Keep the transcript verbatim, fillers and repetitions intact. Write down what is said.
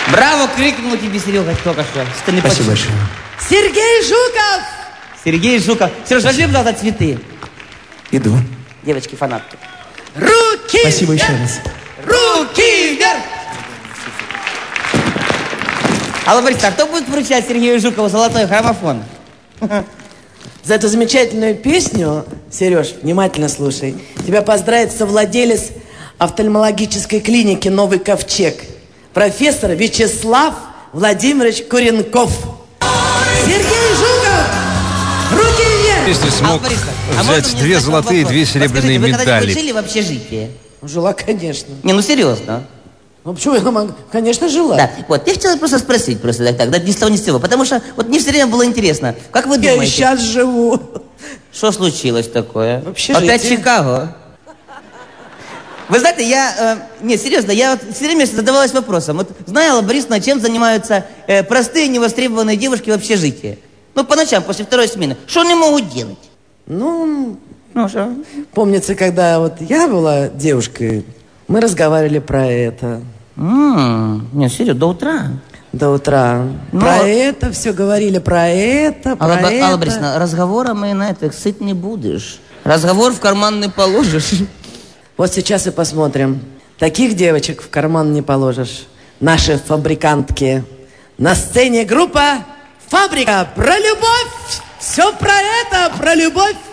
Браво, крикнул тебе Серега только что. что Спасибо большое. Сергей Жуков! Сергей Жуков. Сереж, возьми, пожалуйста, цветы. Иду. Девочки, фанатки. Руки Спасибо вверх! еще раз. Руки вверх! Алла Борисовна, а кто будет вручать Сергею Жукову золотой граммофон? За эту замечательную песню, Сереж, внимательно слушай, тебя поздравит совладелец офтальмологической клиники «Новый ковчег», профессор Вячеслав Владимирович Куренков. Сергей Жуков! Руки вверх! Если смог а взять две золотые и две серебряные Подскажите, вы когда-нибудь медали. жили в общежитии? Жила, конечно. Не, ну серьезно. Ну почему я могу? Конечно, жила. Да, вот, я хотела просто спросить, просто так, так, да, ни с того ни с сего, потому что вот мне все время было интересно, как вы Я и думаете? сейчас живу. Что случилось такое? В общежитии. Опять Чикаго? Вы знаете, я, э, не, серьезно, я вот все время задавалась вопросом, вот знаю, Алла Борисовна, чем занимаются э, простые невостребованные девушки в общежитии? Ну, по ночам, после второй смены. Что они могут делать? Ну, Ну, что? помнится, когда вот я была девушкой, мы разговаривали про это. М-м, не, серьезно, до утра? До утра. Ну, про это все говорили, про это, про Алла, это. Алла Борисовна, разговора мы на это сыт не будешь. Разговор в карман не положишь. Вот сейчас и посмотрим. Таких девочек в карман не положишь. Наши фабрикантки. На сцене группа «Фабрика». Про любовь. Все про это, про любовь.